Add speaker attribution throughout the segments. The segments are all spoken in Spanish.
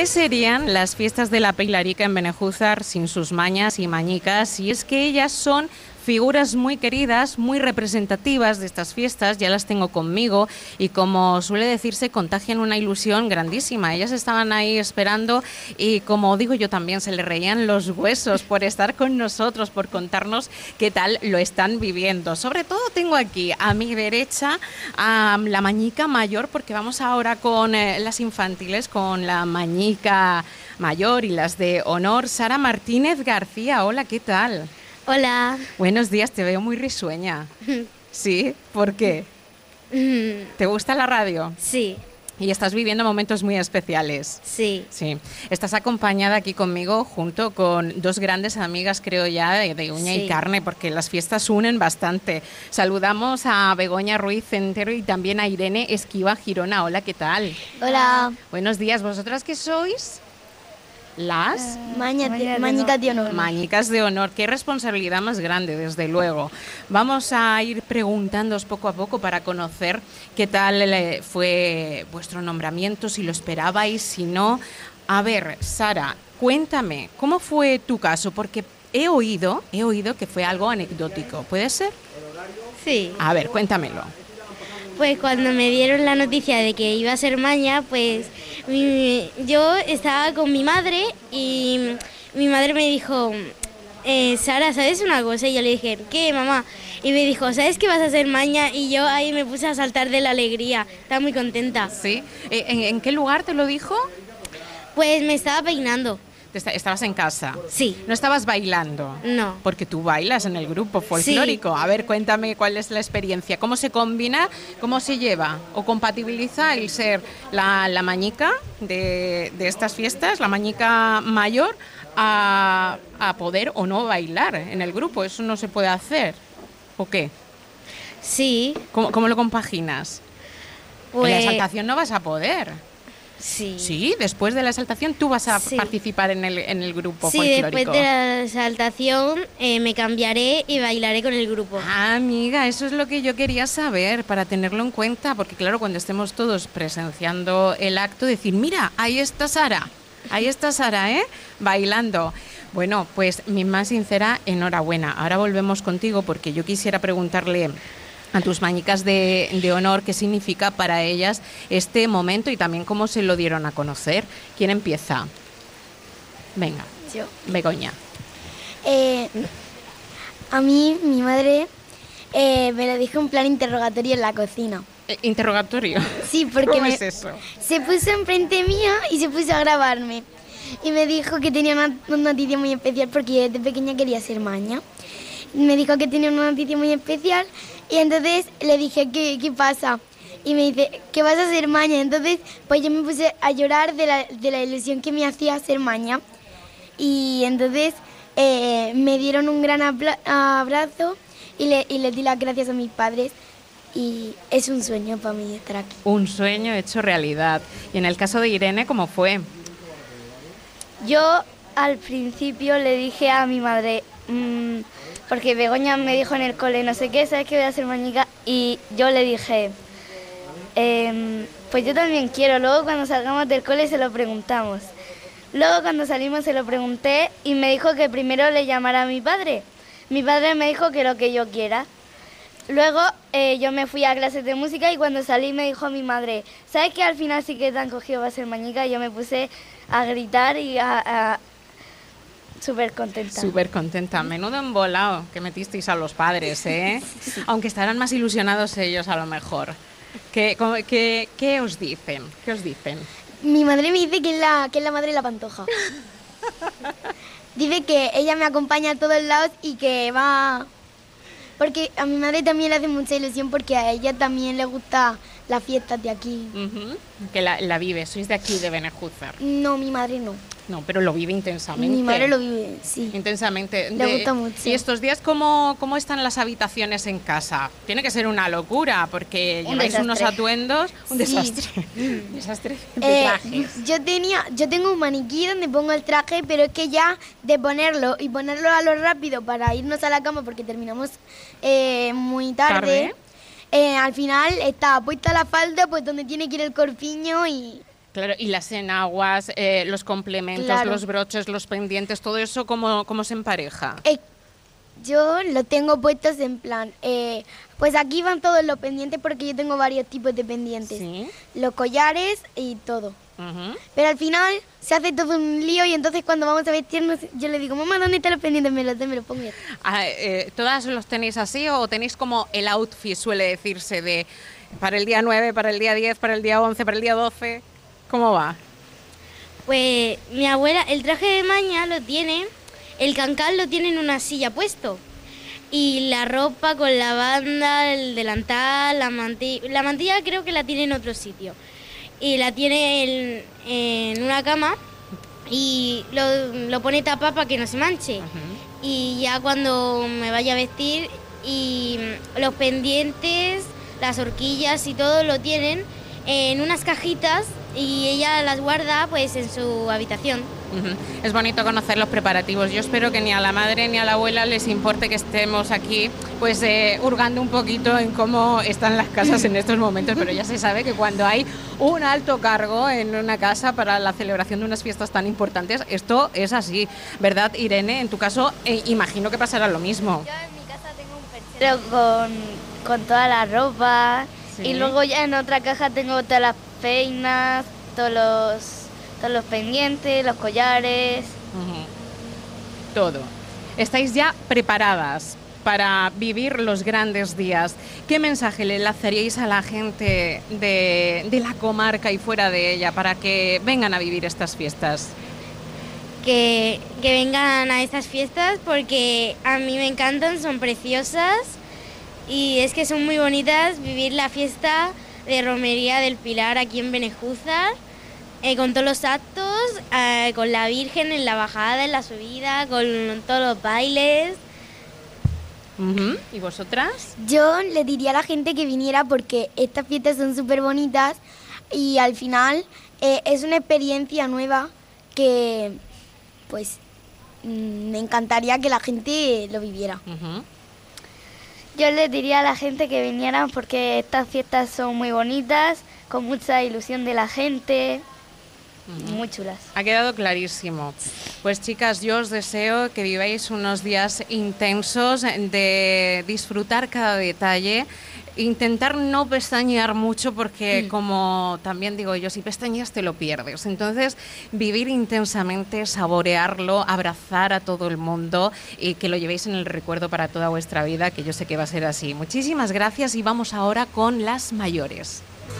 Speaker 1: ¿Qué serían las fiestas de la Pilarica en Benejúzar sin sus mañas y mañicas? Y es que ellas son figuras muy queridas, muy representativas de estas fiestas, ya las tengo conmigo y como suele decirse, contagian una ilusión grandísima. Ellas estaban ahí esperando y como digo yo también, se les reían los huesos por estar con nosotros, por contarnos qué tal lo están viviendo. Sobre todo tengo aquí a mi derecha a la mañica mayor, porque vamos ahora con las infantiles, con la mañica mayor y las de honor. Sara Martínez García, hola, ¿qué tal?
Speaker 2: Hola.
Speaker 1: Buenos días, te veo muy risueña. ¿Sí? ¿Por qué? ¿Te gusta la radio?
Speaker 2: Sí.
Speaker 1: Y estás viviendo momentos muy especiales.
Speaker 2: Sí.
Speaker 1: Sí. Estás acompañada aquí conmigo junto con dos grandes amigas, creo ya, de uña y carne, porque las fiestas unen bastante. Saludamos a Begoña Ruiz Centero y también a Irene Esquiva Girona. Hola, ¿qué tal?
Speaker 2: Hola.
Speaker 1: Buenos días. ¿Vosotras qué sois? Las
Speaker 2: Mañicas de honor.
Speaker 1: Mañicas de honor. Qué responsabilidad más grande, desde luego. Vamos a ir preguntándoos poco a poco para conocer qué tal fue vuestro nombramiento, si lo esperabais, si no. A ver, Sara, cuéntame, ¿cómo fue tu caso? Porque he oído que fue algo anecdótico. ¿Puede ser?
Speaker 2: Sí.
Speaker 1: A ver, cuéntamelo.
Speaker 2: Pues cuando me dieron la noticia de que iba a ser maña, pues yo estaba con mi madre y mi madre me dijo, Sara, ¿sabes una cosa? Y yo le dije, ¿qué, mamá? Y me dijo, ¿sabes que vas a ser maña? Y yo ahí me puse a saltar de la alegría, estaba muy contenta.
Speaker 1: ¿Sí? ¿En qué lugar te lo dijo?
Speaker 2: Pues me estaba peinando.
Speaker 1: ¿Estabas en casa?
Speaker 2: Sí.
Speaker 1: ¿No estabas bailando?
Speaker 2: No.
Speaker 1: Porque tú bailas en el grupo folclórico. Sí. A ver, cuéntame cuál es la experiencia. ¿Cómo se combina, cómo se lleva o compatibiliza el ser la mañica de estas fiestas, la mañica mayor, a poder o no bailar en el grupo? ¿Eso no se puede hacer? ¿O qué?
Speaker 2: Sí.
Speaker 1: ¿Cómo lo compaginas?
Speaker 2: Pues...
Speaker 1: En la exaltación no vas a poder.
Speaker 2: Sí.
Speaker 1: Sí, después de la exaltación tú vas a participar en el grupo folclórico.
Speaker 2: Sí, después de la exaltación me cambiaré y bailaré con el grupo.
Speaker 1: Ah, amiga, eso es lo que yo quería saber para tenerlo en cuenta, porque claro, cuando estemos todos presenciando el acto, decir, mira, ahí está Sara, bailando. Bueno, pues mi más sincera enhorabuena. Ahora volvemos contigo porque yo quisiera preguntarle a tus mañicas de honor, ¿qué significa para ellas este momento y también cómo se lo dieron a conocer? ¿Quién empieza? Venga,
Speaker 3: yo.
Speaker 1: Begoña.
Speaker 3: A mí, mi madre me lo dijo en plan interrogatorio en la cocina.
Speaker 1: ¿Interrogatorio?
Speaker 3: Sí, porque
Speaker 1: ¿Cómo es eso?
Speaker 3: Se puso enfrente mía y se puso a grabarme. Y me dijo que tenía una noticia muy especial porque yo desde pequeña quería ser maña. Me dijo que tenía una noticia muy especial y entonces le dije, ¿qué pasa? Y me dice, que vas a ser maña. Entonces, pues yo me puse a llorar de la ilusión que me hacía ser maña. Y entonces me dieron un gran abrazo y le di las gracias a mis padres. Y es un sueño para mí estar aquí.
Speaker 1: Un sueño hecho realidad. Y en el caso de Irene, ¿cómo fue?
Speaker 4: Yo al principio le dije a mi madre... porque Begoña me dijo en el cole, no sé qué, ¿sabes que voy a ser mañica? Y yo le dije, pues yo también quiero. Luego cuando salgamos del cole se lo preguntamos. Luego cuando salimos se lo pregunté y me dijo que primero le llamara a mi padre. Mi padre me dijo que lo que yo quiera. Luego yo me fui a clases de música y cuando salí me dijo mi madre, ¿sabes que al final sí que te han cogido para ser mañica? Y yo me puse a gritar y súper contenta.
Speaker 1: Súper contenta. Menudo embolado que metisteis a los padres, ¿eh? Sí. Aunque estarán más ilusionados ellos a lo mejor. ¿Qué os dicen? ¿Qué os dicen?
Speaker 3: Mi madre me dice que es la madre de la Pantoja. Dice que ella me acompaña a todos lados y que va... Porque a mi madre también le hace mucha ilusión porque a ella también le gusta las fiestas de aquí.
Speaker 1: Que la vive. ¿Sois de aquí, de Benejúzar?
Speaker 3: No, mi madre no.
Speaker 1: No, pero lo vive intensamente.
Speaker 3: Mi madre lo vive, sí.
Speaker 1: Intensamente.
Speaker 3: Le gusta mucho.
Speaker 1: ¿Y estos días cómo están las habitaciones en casa? Tiene que ser una locura, porque lleváis unos atuendos... Un desastre. Un desastre de trajes.
Speaker 3: Yo tengo un maniquí donde pongo el traje, pero es que ya de ponerlo y ponerlo a lo rápido para irnos a la cama, porque terminamos muy tarde. Al final está puesta la falda pues donde tiene que ir el corpiño y
Speaker 1: Claro, y las enaguas, los complementos,
Speaker 3: Claro.
Speaker 1: los broches, los pendientes, todo eso, ¿cómo se empareja?
Speaker 3: Yo lo tengo puestos en plan, pues aquí van todos los pendientes porque yo tengo varios tipos de pendientes.
Speaker 1: Sí.
Speaker 3: Los collares y todo.
Speaker 1: Ujú.
Speaker 3: Pero al final se hace todo un lío y entonces cuando vamos a vestirnos yo le digo, mamá, ¿dónde están los pendientes? Me los pongo ya.
Speaker 1: Ah, ¿todas los tenéis así o tenéis como el outfit, suele decirse, de para el día 9, para el día 10, para el día 11, para el día 12? ¿Cómo va?
Speaker 2: Pues mi abuela, el traje de maña lo tiene, el cancán lo tiene en una silla puesto. Y la ropa con la banda, el delantal, la mantilla creo que la tiene en otro sitio. Y la tiene en una cama y lo pone tapado para que no se manche. Y ya cuando me vaya a vestir, y los pendientes, las horquillas y todo lo tienen en unas cajitas y ella las guarda pues en su habitación.
Speaker 1: Ujú. Es bonito conocer los preparativos. Yo espero que ni a la madre ni a la abuela les importe que estemos aquí pues hurgando un poquito en cómo están las casas en estos momentos, pero ya se sabe que cuando hay un alto cargo en una casa para la celebración de unas fiestas tan importantes, esto es así, ¿verdad, Irene? En tu caso, imagino que pasará lo mismo.
Speaker 4: Yo en mi casa tengo un perchero con toda la ropa.
Speaker 1: Sí.
Speaker 4: Y luego ya en otra caja tengo todas las peinas, todos los pendientes, los collares.
Speaker 1: Ujú. Todo. Estáis ya preparadas para vivir los grandes días. ¿Qué mensaje le lanzaríais a la gente de la comarca y fuera de ella para que vengan a vivir estas fiestas?
Speaker 2: Que vengan a estas fiestas porque a mí me encantan, son preciosas y es que son muy bonitas vivir la fiesta de Romería del Pilar aquí en Benejúzar, con todos los actos, con la Virgen en la bajada, en la subida, con todos los bailes.
Speaker 1: Ujú. ¿Y vosotras?
Speaker 3: Yo le diría a la gente que viniera porque estas fiestas son súper bonitas y al final es una experiencia nueva que pues me encantaría que la gente lo viviera.
Speaker 1: Ujú.
Speaker 4: Yo les diría a la gente que vinieran porque estas fiestas son muy bonitas, con mucha ilusión de la gente, muy chulas.
Speaker 1: Ha quedado clarísimo. Pues chicas, yo os deseo que viváis unos días intensos de disfrutar cada detalle, intentar no pestañear mucho porque como también digo yo, si pestañeas te lo pierdes. Entonces, vivir intensamente, saborearlo, abrazar a todo el mundo y que lo llevéis en el recuerdo para toda vuestra vida, que yo sé que va a ser así. Muchísimas gracias y vamos ahora con las mayores.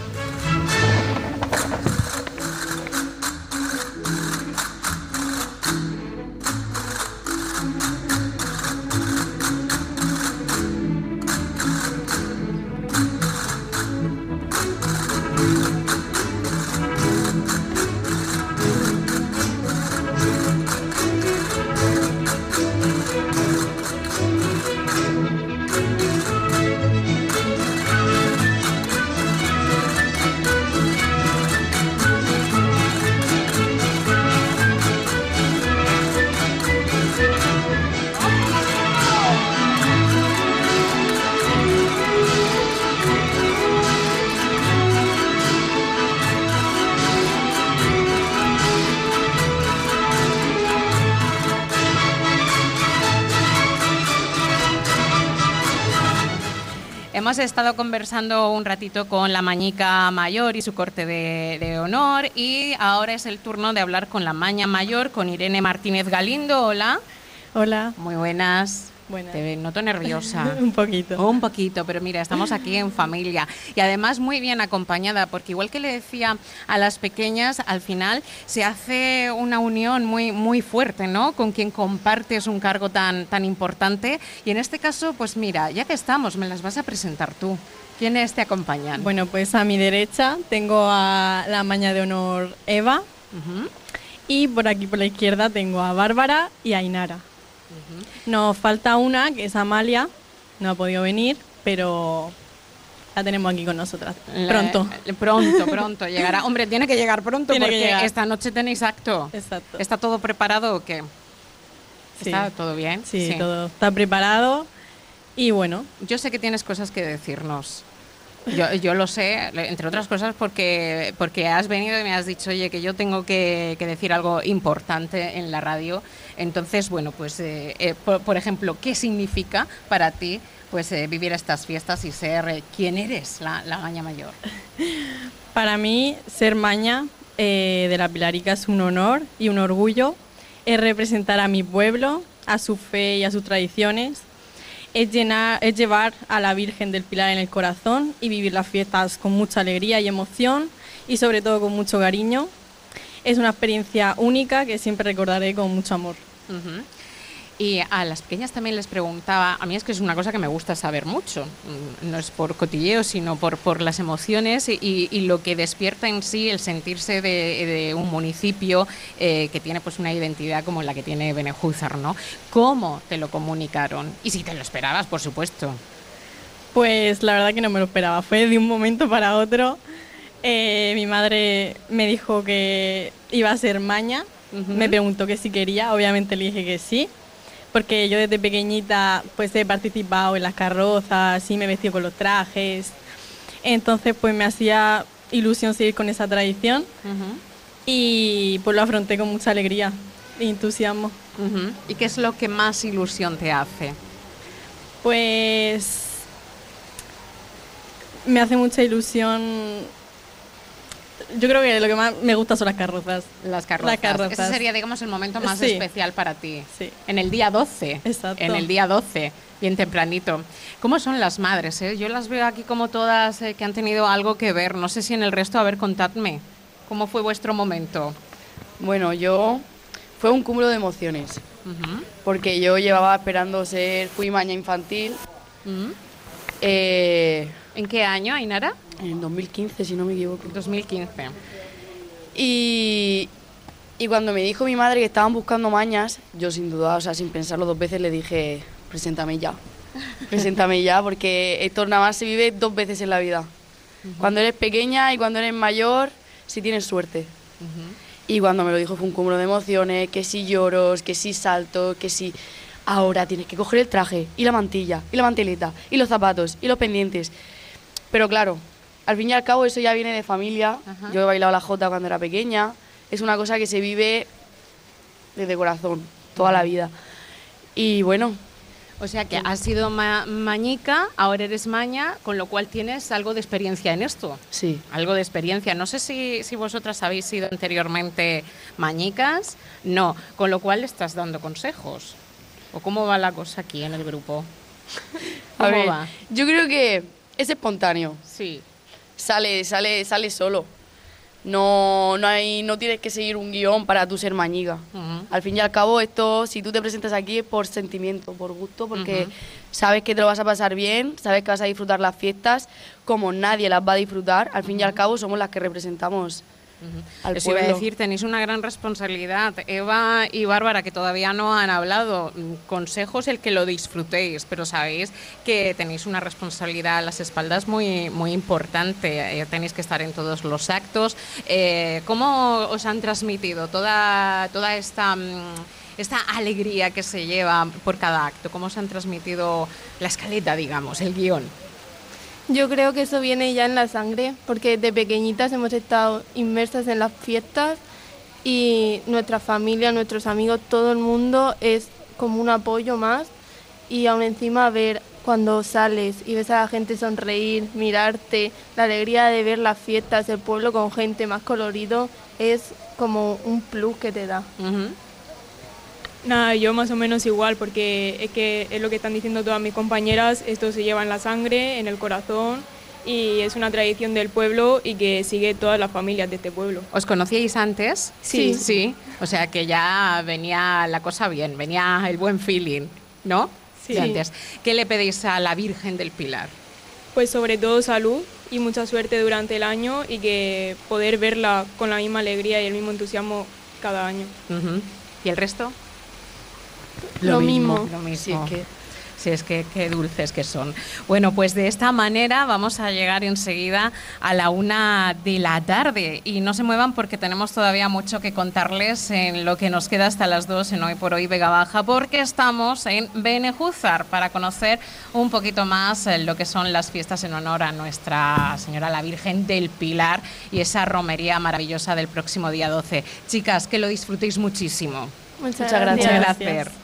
Speaker 1: Hemos estado conversando un ratito con la mañica mayor y su corte de honor y ahora es el turno de hablar con la maña mayor, con Irene Martínez Galindo. Hola.
Speaker 5: Hola.
Speaker 1: Muy buenas.
Speaker 5: Buenas.
Speaker 1: Te noto nerviosa.
Speaker 5: Un poquito.
Speaker 1: Un poquito, pero mira, estamos aquí en familia y además muy bien acompañada, porque igual que le decía a las pequeñas, al final se hace una unión muy, muy fuerte, ¿no? Con quien compartes un cargo tan importante y en este caso, pues mira, ya que estamos, me las vas a presentar tú. ¿Quiénes te acompañan?
Speaker 5: Bueno, pues a mi derecha tengo a la maña de honor Eva
Speaker 1: Ujú.
Speaker 5: y por aquí por la izquierda tengo a Bárbara y a Ainara. Nos falta una, que es Amalia, no ha podido venir, pero la tenemos aquí con nosotras. Pronto.
Speaker 1: Pronto llegará. Hombre, tiene que llegar pronto
Speaker 5: Tiene que
Speaker 1: porque
Speaker 5: llegar.
Speaker 1: esta noche tenéis acto.
Speaker 5: Exacto.
Speaker 1: ¿Está todo preparado o qué?
Speaker 5: Sí.
Speaker 1: ¿Está todo bien?
Speaker 5: Sí, todo está preparado y bueno,
Speaker 1: Yo sé que tienes cosas que decirnos. Yo lo sé, entre otras cosas, porque has venido y me has dicho, oye, que yo tengo que decir algo importante en la radio. Entonces, bueno, pues, por ejemplo, ¿qué significa para ti pues vivir estas fiestas y ser quien eres, la Maña Mayor?
Speaker 5: Para mí, ser Maña de la Pilarica es un honor y un orgullo. Es representar a mi pueblo, a su fe y a sus tradiciones. Es llevar a la Virgen del Pilar en el corazón y vivir las fiestas con mucha alegría y emoción y sobre todo con mucho cariño. Es una experiencia única que siempre recordaré con mucho amor.
Speaker 1: Uh-huh. Y a las pequeñas también les preguntaba, a mí es que es una cosa que me gusta saber mucho, no es por cotilleo, sino por las emociones y lo que despierta en sí el sentirse de un municipio que tiene pues una identidad como la que tiene Benejúzar, ¿no? ¿Cómo te lo comunicaron? Y si te lo esperabas, por supuesto.
Speaker 5: Pues la verdad que no me lo esperaba, fue de un momento para otro. Mi madre me dijo que iba a ser Maña, me preguntó que si quería, obviamente le dije que sí. Porque yo desde pequeñita pues he participado en las carrozas y me he vestido con los trajes. Entonces pues me hacía ilusión seguir con esa tradición y pues lo afronté con mucha alegría e entusiasmo.
Speaker 1: ¿Y qué es lo que más ilusión te hace?
Speaker 5: Pues me hace mucha ilusión. Yo creo que lo que más me gusta son las carrozas.
Speaker 1: Las carrozas. Ese sería, digamos, el momento más especial para ti.
Speaker 5: Sí.
Speaker 1: En el día 12.
Speaker 5: Exacto.
Speaker 1: En el día 12, bien tempranito. ¿Cómo son las madres? Yo las veo aquí como todas que han tenido algo que ver. No sé si en el resto, a ver, contadme. ¿Cómo fue vuestro momento?
Speaker 6: Bueno, fue un cúmulo de emociones. Porque yo llevaba esperando fui Maña infantil.
Speaker 1: ¿En qué año, Ainara?
Speaker 6: En 2015, si no me equivoco.
Speaker 1: 2015.
Speaker 6: Y cuando me dijo mi madre que estaban buscando mañas, yo sin dudar, o sea, sin pensarlo dos veces, le dije, preséntame ya. Preséntame ya, porque esto nada más se vive dos veces en la vida. Cuando eres pequeña y cuando eres mayor, si tienes suerte. Y cuando me lo dijo fue un cúmulo de emociones, que si lloros, que si salto, que si... Ahora tienes que coger el traje, y la mantilla, y la manteleta, y los zapatos, y los pendientes. Pero claro, al fin y al cabo eso ya viene de familia. Yo he bailado la jota cuando era pequeña. Es una cosa que se vive desde corazón, toda la vida. Y bueno...
Speaker 1: O sea que has sido mañica, ahora eres Maña, con lo cual tienes algo de experiencia en esto.
Speaker 6: Sí.
Speaker 1: Algo de experiencia. No sé si vosotras habéis sido anteriormente mañicas. No, con lo cual le estás dando consejos. ¿O cómo va la cosa aquí en el grupo? ¿Cómo va?
Speaker 6: Yo creo que es espontáneo.
Speaker 1: Sí.
Speaker 6: Sale solo. No tienes que seguir un guión para tú ser mañiga. Al fin y al cabo, esto, si tú te presentas aquí es por sentimiento, por gusto, porque sabes que te lo vas a pasar bien, sabes que vas a disfrutar las fiestas como nadie las va a disfrutar. Al fin y al cabo, somos las que representamos al
Speaker 1: Eso
Speaker 6: pueblo.
Speaker 1: iba a decir, tenéis una gran responsabilidad. Eva y Bárbara, que todavía no han hablado, consejos el que lo disfrutéis, pero sabéis que tenéis una responsabilidad a las espaldas muy, muy importante. Tenéis que estar en todos los actos. ¿Cómo os han transmitido toda esta alegría que se lleva por cada acto? ¿Cómo os han transmitido la escaleta, digamos, el guión?
Speaker 7: Yo creo que eso viene ya en la sangre, porque desde pequeñitas hemos estado inmersas en las fiestas y nuestra familia, nuestros amigos, todo el mundo es como un apoyo más, y aún encima ver cuando sales y ves a la gente sonreír, mirarte, la alegría de ver las fiestas, el pueblo con gente más colorido, es como un plus que te da.
Speaker 8: Nada, yo más o menos igual, porque es que es lo que están diciendo todas mis compañeras, esto se lleva en la sangre, en el corazón, y es una tradición del pueblo y que sigue todas las familias de este pueblo.
Speaker 1: ¿Os conocíais antes?
Speaker 8: Sí.
Speaker 1: Sí, o sea que ya venía la cosa bien, venía el buen feeling, ¿no?
Speaker 8: Sí.
Speaker 1: De antes. ¿Qué le pedís a la Virgen del Pilar?
Speaker 8: Pues sobre todo salud y mucha suerte durante el año, y que poder verla con la misma alegría y el mismo entusiasmo cada año.
Speaker 1: ¿Y el resto?
Speaker 7: Lo mismo.
Speaker 1: Lo mismo.
Speaker 6: Sí, es que
Speaker 1: Sí, es que qué dulces que son. Bueno, pues de esta manera vamos a llegar enseguida a la 1 de la tarde y no se muevan porque tenemos todavía mucho que contarles en lo que nos queda hasta las 2 en Hoy por Hoy Vega Baja, porque estamos en Benejúzar para conocer un poquito más lo que son las fiestas en honor a Nuestra Señora la Virgen del Pilar y esa romería maravillosa del próximo día 12. Chicas, que lo disfrutéis muchísimo.
Speaker 7: Muchas
Speaker 6: gracias.
Speaker 1: Un placer.